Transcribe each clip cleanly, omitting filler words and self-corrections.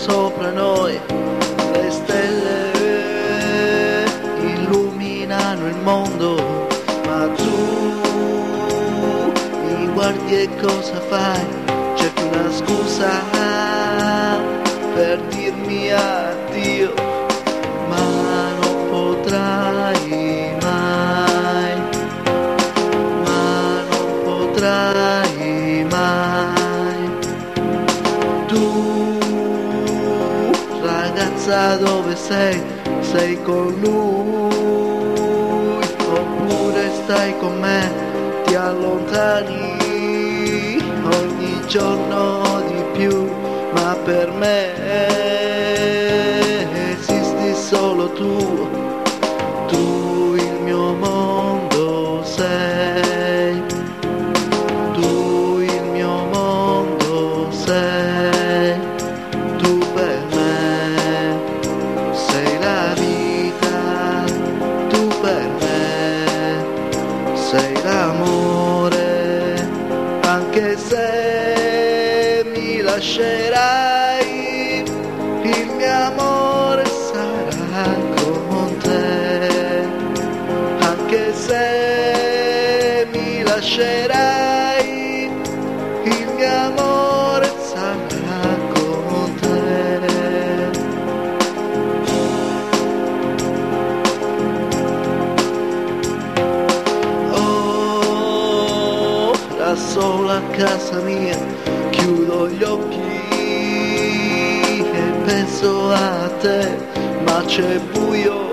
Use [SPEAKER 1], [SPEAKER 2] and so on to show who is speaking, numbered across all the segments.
[SPEAKER 1] sopra noi, le stelle illuminano il mondo, ma tu mi guardi e cosa fai? Cerchi una scusa per dirmi addio, ma non potrai mai, ma non potrai mai. Tu, ragazza, dove sei? Sei con lui oppure stai con me? Ti allontani ogni giorno di più, ma per me esisti solo tu. Tu il mio mondo sei, tu il mio mondo sei, tu per me sei la vita, tu per me sei l'amore, anche se mi lascerai, il mio amore sarà con te, anche se mi lascerai, il mio amore sarà con te. Oh, da sola a casa mia, chiudo gli occhi e penso a te, ma c'è buio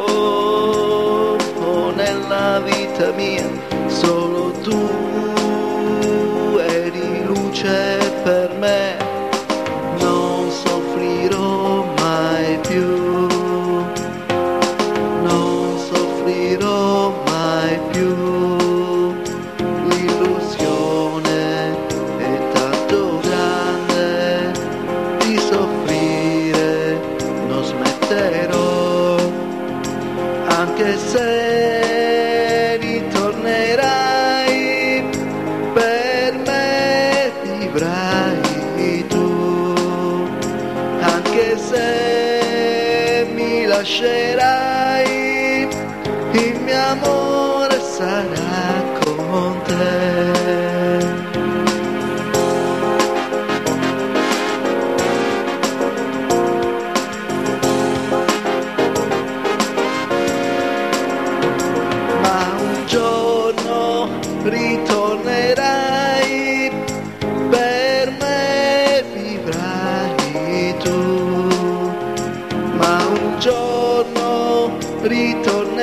[SPEAKER 1] nella vita mia, solo tu eri luce per me, non soffrirò mai più, non soffrirò mai più. L'illusione è tanto grande, di soffrire non smetterò, anche se ritornerai, per me vivrai tu, anche se mi lascerai, il mio amore sarà con te. Ma un giorno ritornerai, per me vivrai tu, ma un giorno ritornerai,